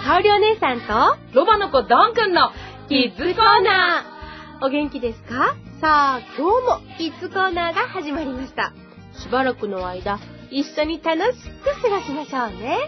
かおりお姉さんとロバの子ドンくんのキッズコーナー。お元気ですか？さあ、今日もキッズコーナーが始まりました。しばらくの間、一緒に楽しく過ごしましょうね。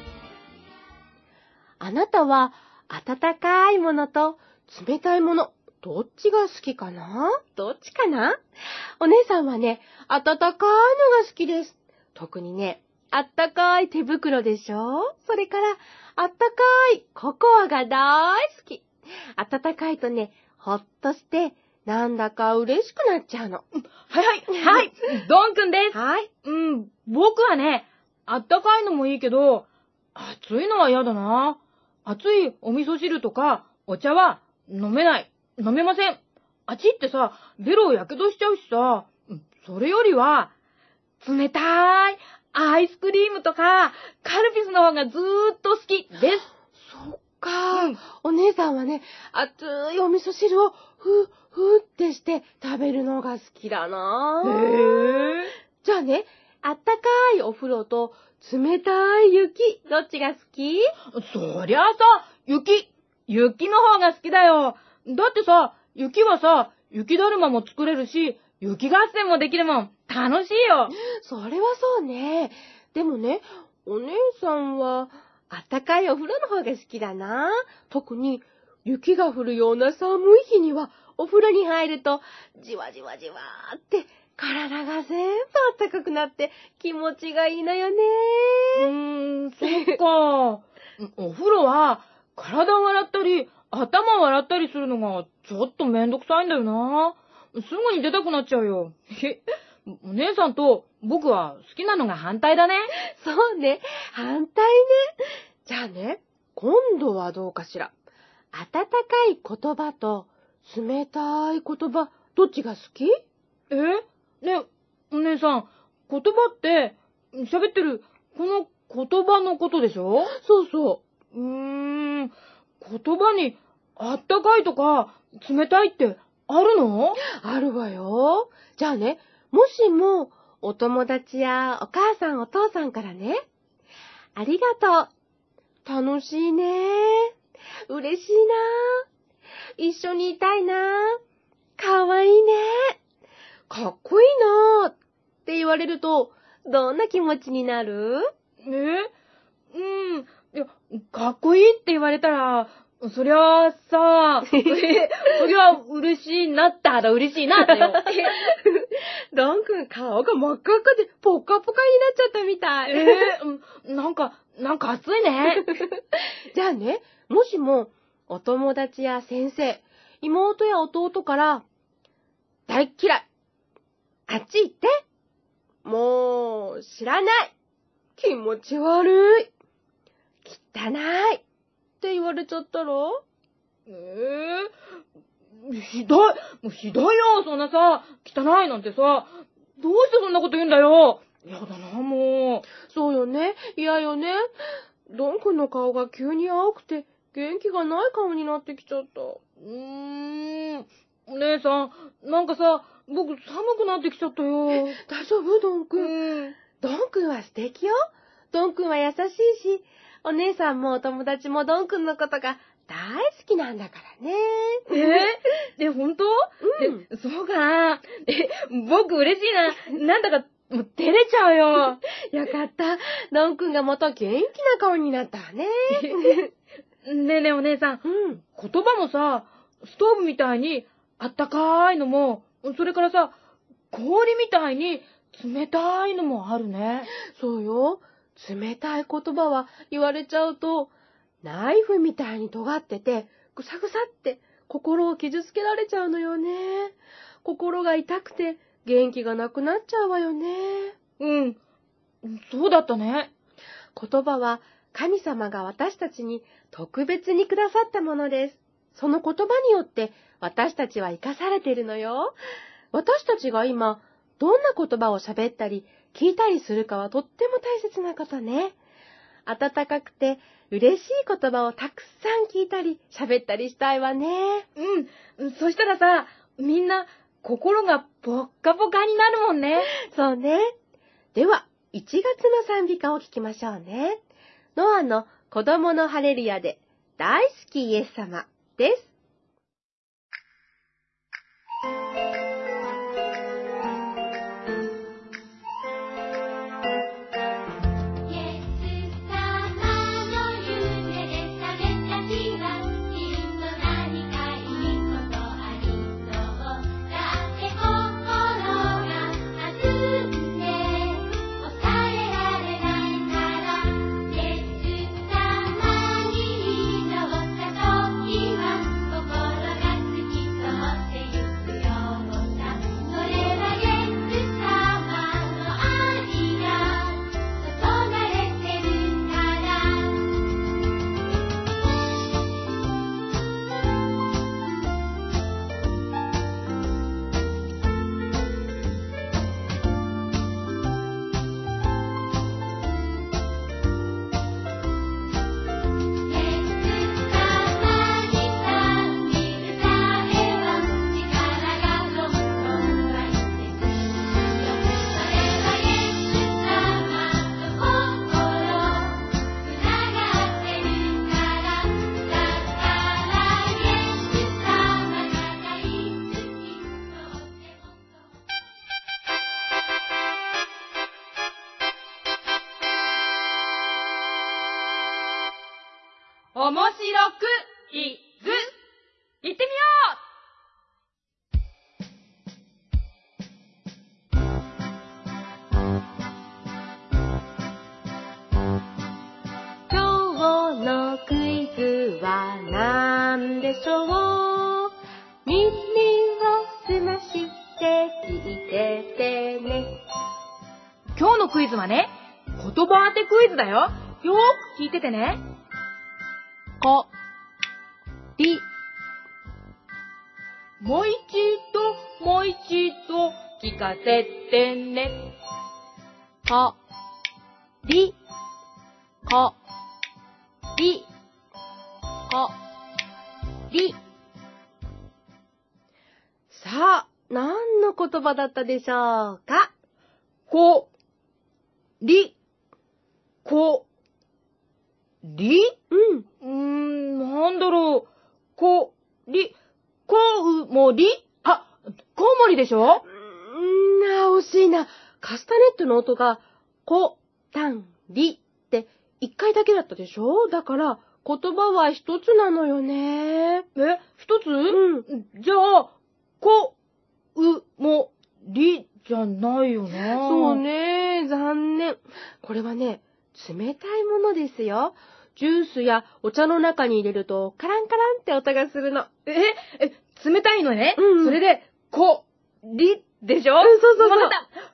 あなたは温かいものと冷たいもの、どっちが好きかな？どっちかな？お姉さんはね、温かいのが好きです。特にね、あったかい手袋でしょ？それから、あったかいココアが大好き。温かいとね、ほっとして、なんだか嬉しくなっちゃうの。 はい、ドンくんです。 はい。 僕はね、あったかいのもいいけど、熱いのは嫌だな。熱いお味噌汁とかお茶は飲めません。あちってさ、ベロをやけどしちゃうしさ、それよりは、冷たいアイスクリームとか、カルピスの方がずーっと好きです。 そっか、お姉さんはね、熱いお味噌汁をふーってして食べるのが好きだな。じゃあね、あったかいお風呂と冷たい雪、どっちが好き？ そりゃあさ、雪の方が好きだよ。だってさ、雪はさ、雪だるまも作れるし、雪合戦もできるもん。楽しいよ。 それはそうね。でもね、お姉さんはあったかいお風呂の方が好きだな。特に雪が降るような寒い日にはお風呂に入るとじわじわじわーって体が全部あったかくなって気持ちがいいのよね。 そっか。お風呂は体を洗ったり頭を洗ったりするのがちょっとめんどくさいんだよな。すぐに出たくなっちゃうよ。お姉さんと僕は好きなのが反対だね。 そうね。反対ね。じゃあね、今度はどうかしら。温かい言葉と冷たい言葉、どっちが好き？ ね、お姉さん、言葉って喋ってるこの言葉のことでしょ？ そうそう。 言葉にあったかいとか冷たいってあるの？ あるわよ。じゃあね、もしもお友達やお母さんお父さんからね、ありがとう。楽しいね。嬉しいな。一緒にいたいな。かわいいね。かっこいいなって言われると、どんな気持ちになる？ いや、かっこいいって言われたら、そりゃあさ、そりゃ嬉しいなだよ。 ドンくん顔が真っ赤っかでポカポカになっちゃったみたい。 なんか熱いね。 じゃあね、もしもお友達や先生、妹や弟から、大っ嫌い。あっち行って。もう、知らない。気持ち悪い。汚い。って言われちゃったら？ ひどいよ、そんなさ、汚いなんてさ、どうしてそんなこと言うんだよ。やだな、もう。 そうよね、嫌よね。ドンくんの顔が急に青くて、元気がない顔になってきちゃった。 お姉さん、なんかさ、僕寒くなってきちゃったよ。 大丈夫？ドンくん。ドンくんは素敵よ。ドンくんは優しいし、お姉さんもお友達もドンくんのことが大好きなんだからね。 本当？そうかな。僕嬉しいな。なんだか、もう照れちゃうよ。 よかった。ドンくんがまた元気な顔になったわね。 ねえねえお姉さん。言葉もさ、ストーブみたいにあったかいのも、それからさ、氷みたいに冷たいのもあるね。 そうよ。冷たい言葉は言われちゃうと、ナイフみたいに尖ってて、ぐさぐさって心を傷つけられちゃうのよね。心が痛くて元気がなくなっちゃうわよね。 そうだったね。 言葉は神様が私たちに特別にくださったものです。その言葉によって私たちは生かされているのよ。私たちが今、どんな言葉を喋ったり聞いたりするかはとっても大切なことね。温かくて嬉しい言葉をたくさん聞いたり喋ったりしたいわね。 そしたらさ、みんな心がポッカポカになるもんね。 そうね。では、1月の賛美歌を聴きましょうね。ノアの子供のハレルヤで大好きイエス様です。 面白クイズ行ってみよ今日のクイズは何でしょう？耳をすまして聞いててね。 う。今日のクイズはね、言葉当てクイズだよ。よーく聞いててね。 こり。 もう一度聞かせてね。 こり。こり。こり。さあ、何の言葉だったでしょうか？ こり。こり。なんだろう。こり。こうもり。あ、コウモリでしょ？ 惜しいな。カスタネットの音が、こ、たん、りって一回だけだったでしょ？だから、言葉は一つなのよね。 一つ？じゃあ、こ、もりじゃないよな。 そうね。残念。これはね、冷たいものですよ。ジュースやお茶の中に入れると、カランカランって音がするの。 冷たいのね。 うん。 それで、こ、りでしょ？ そう。 わかった。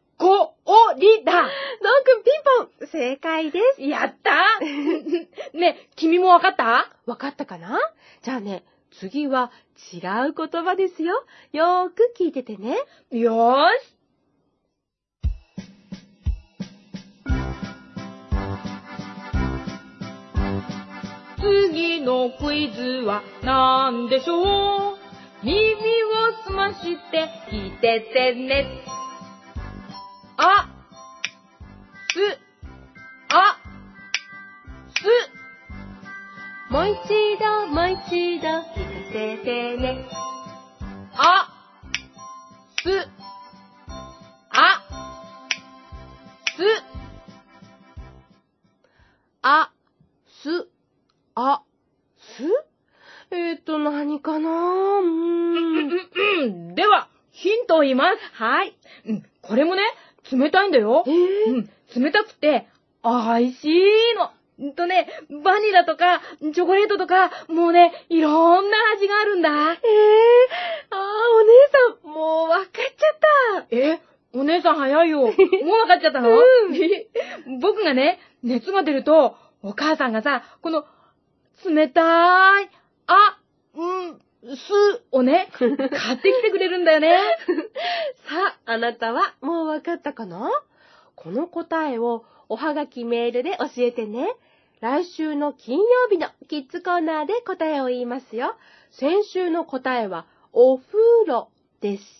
こ、お、りだ。 ドンくんピンポン。正解です。 やったね、君もわかった？ わかったかな？じゃあね、次は違う言葉ですよ。よーく聞いててね。 よーし。次のクイズは何でしょう？耳をすまして聞いててね。あ、す、あ、す。 もう一度聞かせてね。 あ、す、あ、す。 あ、す、あ、す？何かな？ では、ヒントを言います。 はい。 これもね、冷たいんだよ。冷たくて、美味しいの。バニラとか、チョコレートとか、もうね、いろんな味があるんだ。 お姉さん、もうわかっちゃった。 お姉さん早いよ。もうわかっちゃったの？僕がね、熱が出ると、お母さんがさ、この、冷たい、すをね、買ってきてくれるんだよね。 さあ、あなたはもうわかったかな？この答えをおはがきメールで教えてね。来週の金曜日のキッズコーナーで答えを言いますよ。先週の答えはお風呂でした。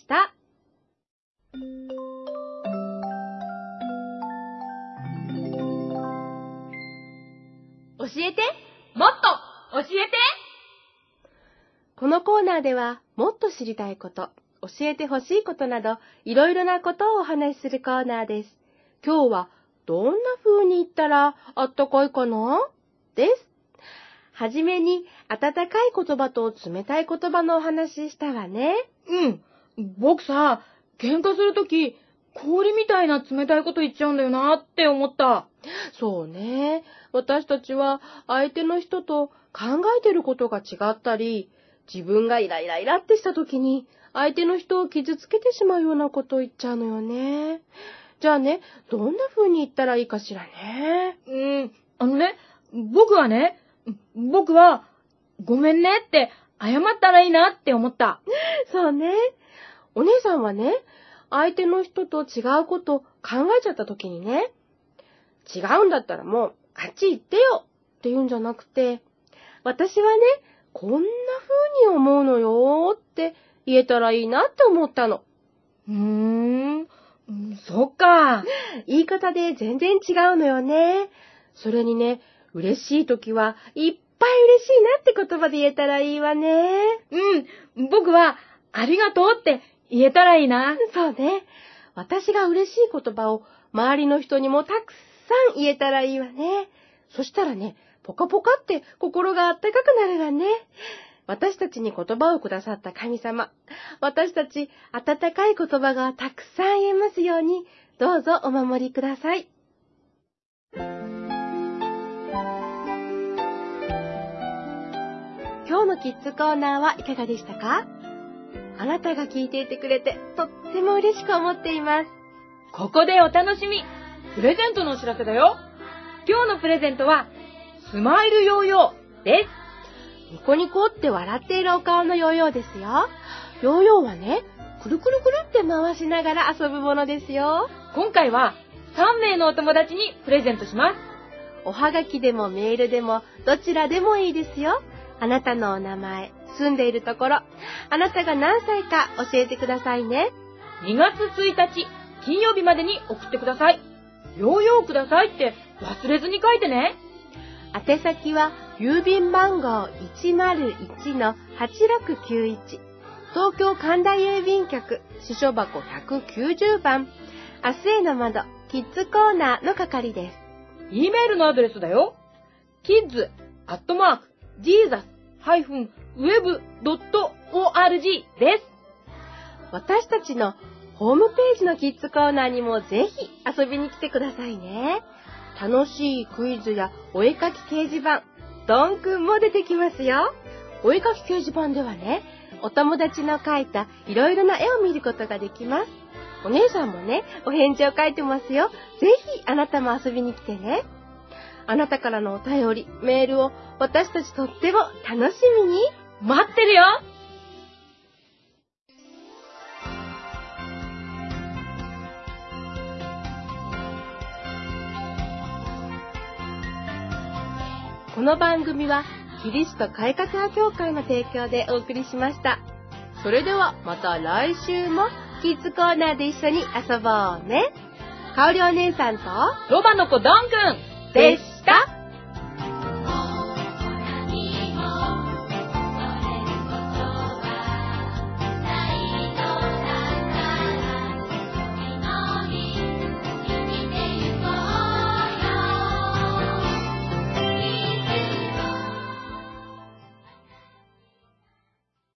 教えて。 もっと教えて。 このコーナーでは、もっと知りたいこと、教えてほしいことなど、いろいろなことをお話しするコーナーです。今日は、どんな風に言ったらあったかいかなです。はじめに、温かい言葉と冷たい言葉のお話したわね。 僕さ、喧嘩するとき、氷みたいな冷たいこと言っちゃうんだよなって思った。 そうね。私たちは相手の人と考えてることが違ったり、自分がイラってしたときに、相手の人を傷つけてしまうようなことを言っちゃうのよね。じゃあね、どんな風に言ったらいいかしらね。 僕は、ごめんねって謝ったらいいなって思った。 そうね。お姉さんはね、相手の人と違うこと考えちゃったときにね、違うんだったらもう、あっち行ってよって言うんじゃなくて、私はね、こんな風に思うのよって言えたらいいなって思ったの。 そっか。 言い方で全然違うのよね。それにね、嬉しいときはいっぱい嬉しいなって言葉で言えたらいいわね。 僕は、ありがとうって言えたらいいな。 そうね。私が嬉しい言葉を周りの人にもたくさん言えたらいいわね。そしたらね、ポカポカって心があったかくなるわね。私たちに言葉をくださった神様。私たち温かい言葉がたくさん言えますように、どうぞお守りください。今日のキッズコーナーはいかがでしたか？あなたが聞いていてくれてとっても嬉しく思っています。 ここでお楽しみ。プレゼントのお知らせだよ。今日のプレゼントは、スマイルヨーヨーです。 ニコニコって笑っているお顔のヨーヨーですよ。ヨーヨーはね、くるくるくるって回しながら遊ぶものですよ。 今回は3名のお友達にプレゼントします。 おはがきでもメールでもどちらでもいいですよ。あなたのお名前、住んでいるところ、あなたが何歳か教えてくださいね。 2月1日金曜日までに送ってください。ヨーヨーくださいって忘れずに書いてね。 宛先は郵便番号 101-8691 東京神田郵便局支所箱190番明日への窓キッズコーナーの係です。 E メールのアドレスだよ。kids@jesus-web.org です。 私たちのホームページのキッズコーナーにもぜひ遊びに来てくださいね。楽しいクイズやお絵かき掲示板、どんくんも出てきますよ。お絵かき掲示板ではね、お友達の描いたいろいろな絵を見ることができます。お姉さんもね、お返事を書いてますよ。ぜひあなたも遊びに来てね。あなたからのお便り、メールを私たちとっても楽しみに待ってるよ。 この番組はキリスト改革派協会の提供でお送りしました。それではまた来週もキッズコーナーで一緒に遊ぼうね。かおりお姉さんとロバの子ドンくんでした。